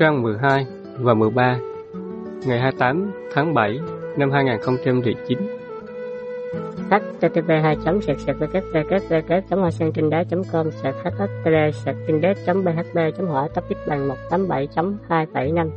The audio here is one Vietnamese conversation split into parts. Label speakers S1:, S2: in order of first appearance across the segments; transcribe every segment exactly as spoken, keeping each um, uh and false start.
S1: Trang mười hai và mười ba ngày hai mươi tám tháng bảy năm hai nghìn không trăm lẻ chín.
S2: h t t p hai chấm sạc sạc w w w chấm hoa sen trên đá chấm com sạc h h t r sạc trên đá chấm b h b chấm hỏa topic bằng một tám bảy chấm hai bảy năm.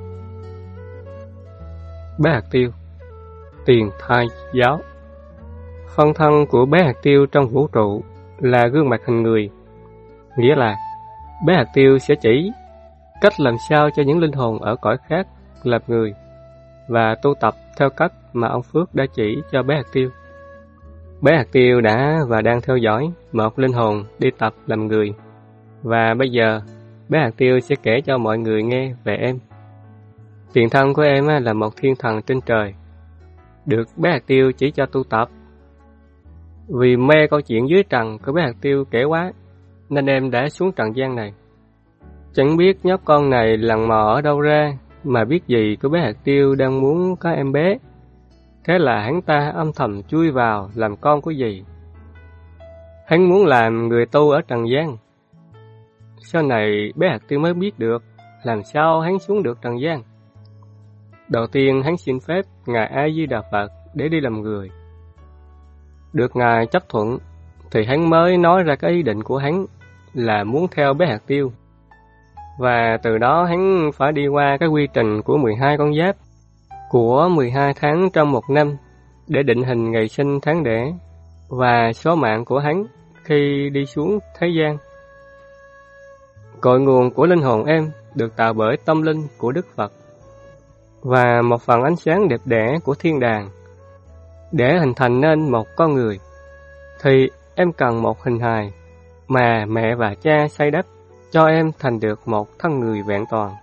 S1: Bé hạt tiêu, tiền thai giáo. Phân thân của bé hạt tiêu trong vũ trụ là gương mặt hình người, nghĩa là bé hạt tiêu sẽ chỉ cách làm sao cho những linh hồn ở cõi khác làm người và tu tập theo cách mà ông Phước đã chỉ cho bé hạt tiêu. Bé hạt tiêu đã và đang theo dõi một linh hồn đi tập làm người, và bây giờ bé hạt tiêu sẽ kể cho mọi người nghe về em. Tiền thân của em là một thiên thần trên trời, được bé hạt tiêu chỉ cho tu tập. Vì mê câu chuyện dưới trần của bé hạt tiêu kể quá, nên em đã xuống trần gian này. Chẳng biết nhóc con này lần mò ở đâu ra, mà biết gì của bé hạt tiêu đang muốn có em bé. Thế là hắn ta âm thầm chui vào làm con của dì. Hắn muốn làm người tu ở trần gian. Sau này bé hạt tiêu mới biết được làm sao hắn xuống được trần gian. Đầu tiên hắn xin phép Ngài A Di Đà Phật để đi làm người. Được Ngài chấp thuận thì hắn mới nói ra cái ý định của hắn là muốn theo bé hạt tiêu. Và từ đó hắn phải đi qua cái quy trình của mười hai con giáp, của mười hai tháng trong một năm để định hình ngày sinh tháng đẻ và số mạng của hắn khi đi xuống thế gian. Cội nguồn của linh hồn em được tạo bởi tâm linh của Đức Phật và một phần ánh sáng đẹp đẽ của thiên đàng. Để hình thành nên một con người thì em cần một hình hài mà mẹ và cha xây đắp cho em thành được một thân người vẹn toàn.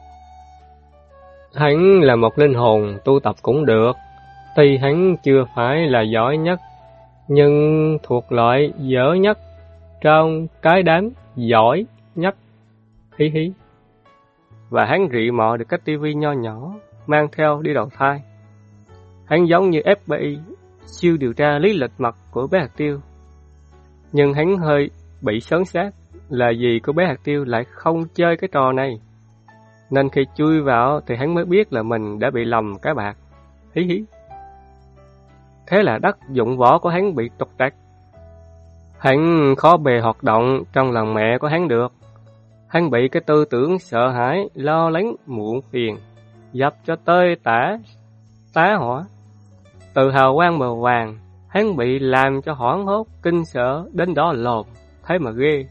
S1: Hắn là một linh hồn tu tập cũng được, tuy hắn chưa phải là giỏi nhất, nhưng thuộc loại dở nhất trong cái đám giỏi nhất. Hí hí. Và hắn rị mọ được cái tivi nho nhỏ mang theo đi đầu thai. Hắn giống như ép bê i siêu điều tra lý lịch mật của bé hạt tiêu. Nhưng hắn hơi bị sớn sát là dì của bé hạt tiêu lại không chơi cái trò này. Nên khi chui vào thì hắn mới biết là mình đã bị lầm cái bạc. Hí hí. Thế là đất dụng võ của hắn bị trục trặc. Hắn khó bề hoạt động trong lòng mẹ của hắn được. Hắn bị cái tư tưởng sợ hãi, lo lắng, muộn phiền dập cho tơi tả, tá hỏa. Từ hào quang màu vàng, hắn bị làm cho hoảng hốt, kinh sợ đến đó lột, thấy mà ghê.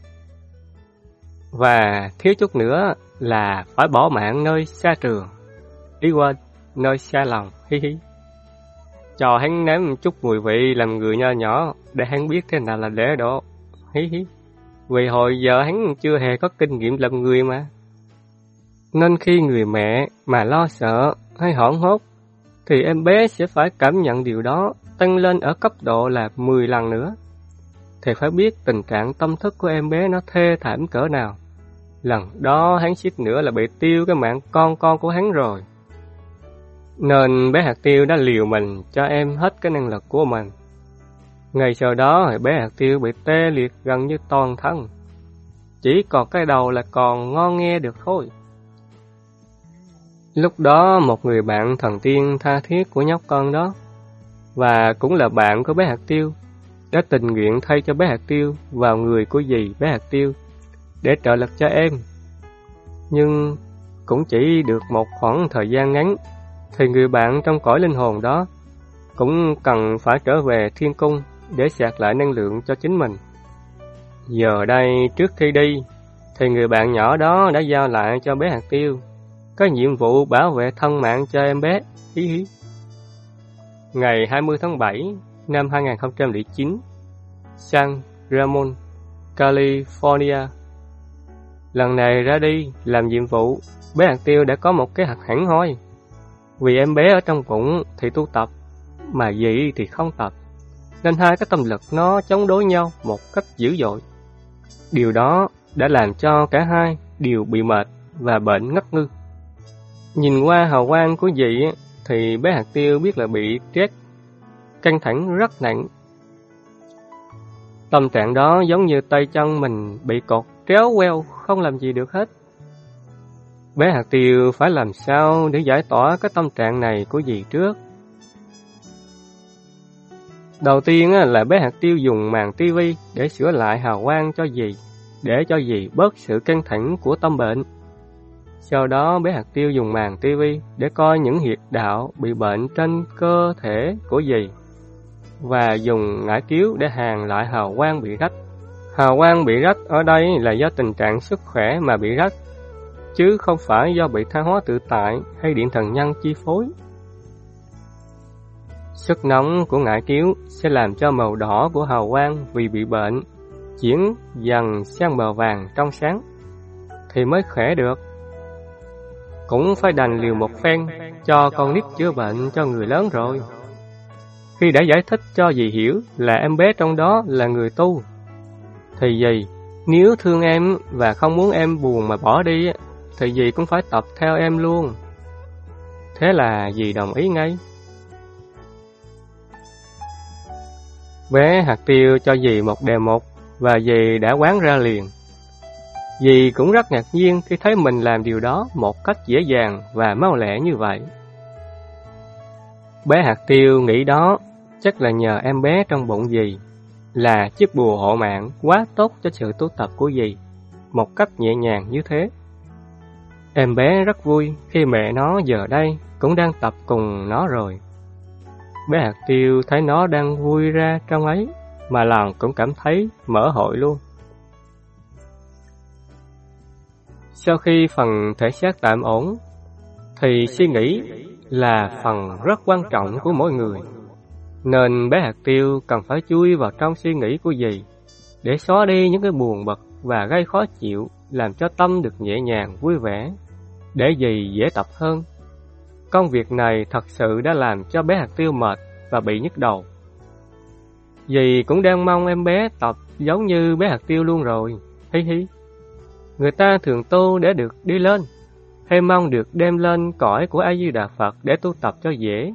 S1: Và thiếu chút nữa là phải bỏ mạng nơi xa trường, ý quên, nơi xa lòng, hí hí. Cho hắn nếm chút mùi vị làm người nho nhỏ để hắn biết thế nào là lễ độ, hí hí. Vì hồi giờ hắn chưa hề có kinh nghiệm làm người mà. Nên khi người mẹ mà lo sợ hay hoảng hốt thì em bé sẽ phải cảm nhận điều đó tăng lên ở cấp độ là mười lần nữa. Thì phải biết tình trạng tâm thức của em bé nó thê thảm cỡ nào. Lần đó hắn suýt nữa là bị tiêu cái mạng con con của hắn rồi. Nên bé hạt tiêu đã liều mình cho em hết cái năng lực của mình. Ngày sau đó thì bé hạt tiêu bị tê liệt gần như toàn thân. Chỉ còn cái đầu là còn ngon nghe được thôi. Lúc đó một người bạn thần tiên tha thiết của nhóc con đó, và cũng là bạn của bé hạt tiêu, đã tình nguyện thay cho bé hạt tiêu vào người của dì bé hạt tiêu để trợ lực cho em. Nhưng cũng chỉ được một khoảng thời gian ngắn, thì người bạn trong cõi linh hồn đó cũng cần phải trở về thiên cung để sạc lại năng lượng cho chính mình. Giờ đây trước khi đi thì người bạn nhỏ đó đã giao lại cho bé hạt tiêu có nhiệm vụ bảo vệ thân mạng cho em bé. Hí hí. Ngày hai mươi tháng bảy năm hai nghìn không trăm lẻ chín, San Ramon, California. Lần này ra đi làm nhiệm vụ, bé hạt tiêu đã có một kế hoạch hẳn hoi. Vì em bé ở trong bụng thì tu tập, mà dì thì không tập, nên hai cái tâm lực nó chống đối nhau một cách dữ dội. Điều đó đã làm cho cả hai đều bị mệt và bệnh ngất ngư. Nhìn qua hào quang của dì thì bé hạt tiêu biết là bị stress, căng thẳng rất nặng. Tâm trạng đó giống như tay chân mình bị cột tréo queo, không làm gì được hết. Bé hạt tiêu phải làm sao để giải tỏa cái tâm trạng này của dì trước? Đầu tiên là bé hạt tiêu dùng màn tivi để sửa lại hào quang cho dì, để cho dì bớt sự căng thẳng của tâm bệnh. Sau đó bé hạt tiêu dùng màn tivi để coi những huyệt đạo bị bệnh trên cơ thể của dì, và dùng ngải cứu để hàn lại hào quang bị rách. Hào quang bị rách ở đây là do tình trạng sức khỏe mà bị rách, chứ không phải do bị tha hóa tự tại hay điện thần nhân chi phối. Sức nóng của ngải cứu sẽ làm cho màu đỏ của hào quang vì bị bệnh chuyển dần sang màu vàng trong sáng, thì mới khỏe được. Cũng phải đành liều một phen cho con nít chữa bệnh cho người lớn rồi. Khi đã giải thích cho dì hiểu là em bé trong đó là người tu, thì dì nếu thương em và không muốn em buồn mà bỏ đi, thì dì cũng phải tập theo em luôn. Thế là dì đồng ý ngay. Bé hạt tiêu cho dì một đề mục và dì đã quán ra liền. Dì cũng rất ngạc nhiên khi thấy mình làm điều đó một cách dễ dàng và mau lẹ như vậy. Bé hạt tiêu nghĩ đó chắc là nhờ em bé trong bụng dì, là chiếc bùa hộ mạng quá tốt cho sự tu tập của dì, một cách nhẹ nhàng như thế. Em bé rất vui khi mẹ nó giờ đây cũng đang tập cùng nó rồi. Bé hạt tiêu thấy nó đang vui ra trong ấy, mà lòng cũng cảm thấy mở hội luôn. Sau khi phần thể xác tạm ổn, thì suy nghĩ là phần rất quan trọng của mỗi người, nên bé hạt tiêu cần phải chui vào trong suy nghĩ của dì để xóa đi những cái buồn bực và gây khó chịu, làm cho tâm được nhẹ nhàng vui vẻ, để dì dễ tập hơn. Công việc này thật sự đã làm cho bé hạt tiêu mệt và bị nhức đầu. Dì cũng đang mong em bé tập giống như bé hạt tiêu luôn rồi. Hi hi. Người ta thường tu để được đi lên, hay mong được đem lên cõi của A Di Đà Phật để tu tập cho dễ.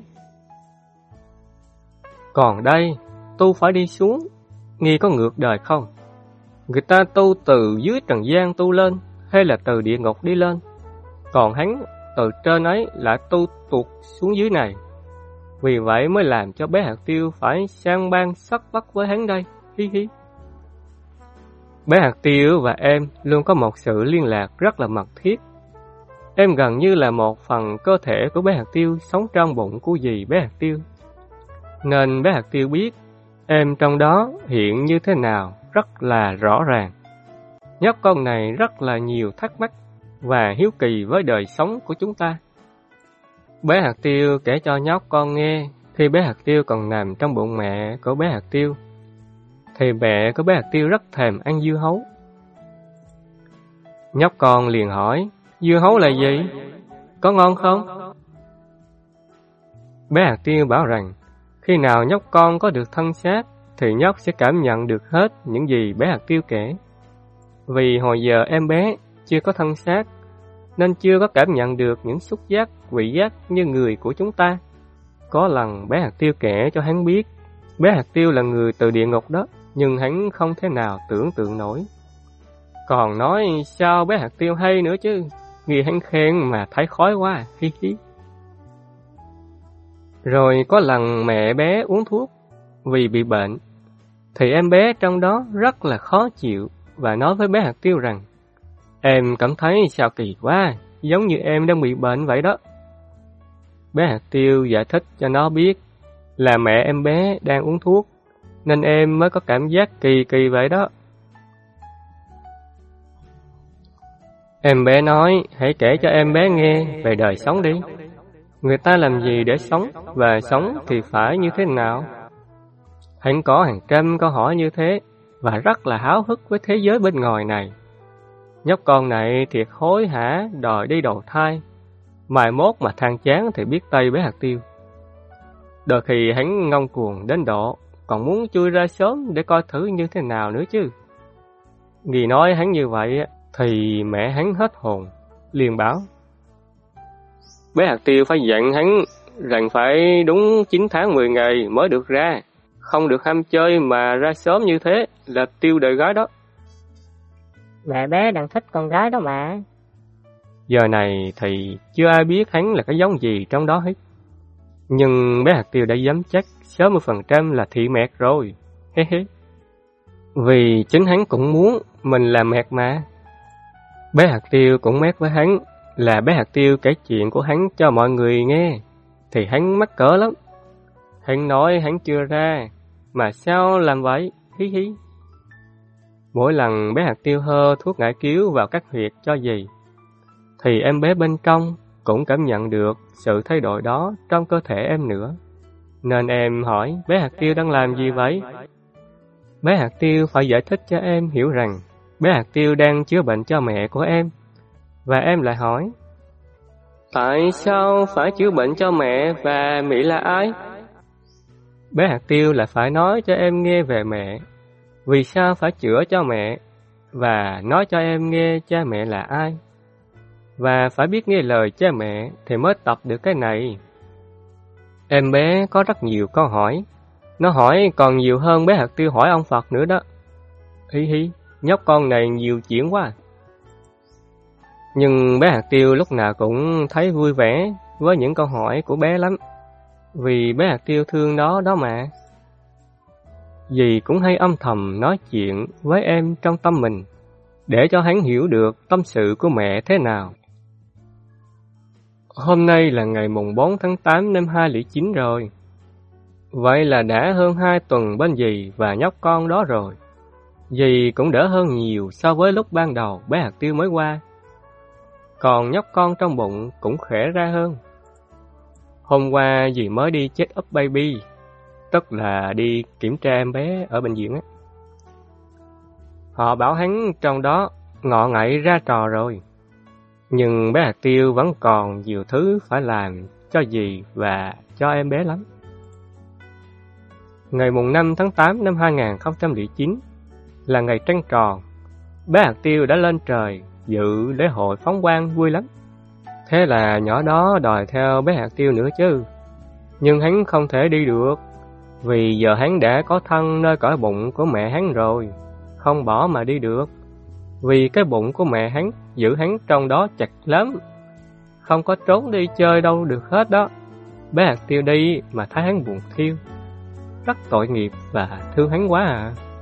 S1: Còn đây, tu phải đi xuống, nghi có ngược đời không? Người ta tu từ dưới trần gian tu lên, hay là từ địa ngục đi lên? Còn hắn từ trên ấy lại tu tuột xuống dưới này. Vì vậy mới làm cho bé hạt tiêu phải sang ban sắc bắt với hắn đây. Hi hi. Bé hạt tiêu và em luôn có một sự liên lạc rất là mật thiết. Em gần như là một phần cơ thể của bé hạt tiêu sống trong bụng của dì bé hạt tiêu. Nên bé hạt tiêu biết em trong đó hiện như thế nào rất là rõ ràng. Nhóc con này rất là nhiều thắc mắc và hiếu kỳ với đời sống của chúng ta. Bé hạt tiêu kể cho nhóc con nghe, khi bé hạt tiêu còn nằm trong bụng mẹ của bé hạt tiêu, thì mẹ của bé hạt tiêu rất thèm ăn dưa hấu. Nhóc con liền hỏi, dưa hấu là gì? Có ngon không? Bé hạt tiêu bảo rằng, khi nào nhóc con có được thân xác, thì nhóc sẽ cảm nhận được hết những gì bé hạt tiêu kể. Vì hồi giờ em bé chưa có thân xác, nên chưa có cảm nhận được những xúc giác, vị giác như người của chúng ta. Có lần bé hạt tiêu kể cho hắn biết, bé hạt tiêu là người từ địa ngục đó, nhưng hắn không thể nào tưởng tượng nổi. Còn nói sao bé hạt tiêu hay nữa chứ, nghe hắn khen mà thấy khói quá, hi hi. Rồi có lần mẹ bé uống thuốc vì bị bệnh, thì em bé trong đó rất là khó chịu và nói với bé hạt tiêu rằng, em cảm thấy sao kỳ quá, giống như em đang bị bệnh vậy đó. Bé hạt tiêu giải thích cho nó biết là mẹ em bé đang uống thuốc, nên em mới có cảm giác kỳ kỳ vậy đó. Em bé nói, hãy kể cho em bé nghe về đời sống đi. Người ta làm gì để sống, và sống thì phải như thế nào? Hắn có hàng trăm câu hỏi như thế, và rất là háo hức với thế giới bên ngoài này. Nhóc con này thiệt hối hả, đòi đi đầu thai. Mai mốt mà than chán thì biết tay bé hạt tiêu. Đôi khi hắn ngông cuồng đến độ còn muốn chui ra sớm để coi thử như thế nào nữa chứ. Vì nói hắn như vậy thì mẹ hắn hết hồn, liền bảo, bé hạt tiêu phải dặn hắn rằng phải đúng chín tháng mười ngày mới được ra, không được ham chơi mà ra sớm như thế là tiêu đời gái đó.
S2: Mẹ bé đang thích con gái đó mà.
S1: Giờ này thì chưa ai biết hắn là cái giống gì trong đó hết. Nhưng bé hạt tiêu đã dám chắc sáu mươi phần trăm là thị mẹt rồi. Hê hê. Vì chính hắn cũng muốn mình là mẹt mà. Bé hạt tiêu cũng mét với hắn là bé hạt tiêu kể chuyện của hắn cho mọi người nghe, thì hắn mắc cỡ lắm. Hắn nói hắn chưa ra, mà sao làm vậy? Hí hí. Mỗi lần bé hạt tiêu hơ thuốc ngải cứu vào các huyệt cho gì, thì em bé bên trong cũng cảm nhận được sự thay đổi đó trong cơ thể em nữa. Nên em hỏi bé hạt tiêu đang làm gì vậy? Bé hạt tiêu phải giải thích cho em hiểu rằng bé hạt tiêu đang chữa bệnh cho mẹ của em. Và em lại hỏi, tại sao phải chữa bệnh cho mẹ và Mỹ là ai? Bé hạt tiêu lại phải nói cho em nghe về mẹ, vì sao phải chữa cho mẹ, và nói cho em nghe cha mẹ là ai. Và phải biết nghe lời cha mẹ thì mới tập được cái này. Em bé có rất nhiều câu hỏi. Nó hỏi còn nhiều hơn bé hạt tiêu hỏi ông Phật nữa đó. Hí hí, nhóc con này nhiều chuyện quá. Nhưng bé hạt tiêu lúc nào cũng thấy vui vẻ với những câu hỏi của bé lắm, vì bé hạt tiêu thương nó đó mà. Dì cũng hay âm thầm nói chuyện với em trong tâm mình, để cho hắn hiểu được tâm sự của mẹ thế nào. Hôm nay là ngày mùng bốn tháng tám năm hai không không chín rồi. Vậy là đã hơn hai tuần bên dì và nhóc con đó rồi. Dì cũng đỡ hơn nhiều so với lúc ban đầu bé hạt tiêu mới qua. Còn nhóc con trong bụng cũng khỏe ra hơn. Hôm qua dì mới đi check up baby, tức là đi kiểm tra em bé ở bệnh viện á. Họ bảo hắn trong đó ngọ ngậy ra trò rồi. Nhưng bé hạt tiêu vẫn còn nhiều thứ phải làm cho dì và cho em bé lắm. Ngày mùng năm tháng tám năm hai nghìn không trăm lẻ chín là ngày trăng tròn. Bé hạt tiêu đã lên trời dự lễ hội phóng quang vui lắm. Thế là nhỏ đó đòi theo bé hạt tiêu nữa chứ. Nhưng hắn không thể đi được, vì giờ hắn đã có thân nơi cõi bụng của mẹ hắn rồi, không bỏ mà đi được. Vì cái bụng của mẹ hắn giữ hắn trong đó chặt lắm, không có trốn đi chơi đâu được hết đó. Bé hạt tiêu đi mà thấy hắn buồn thiêu, rất tội nghiệp và thương hắn quá à.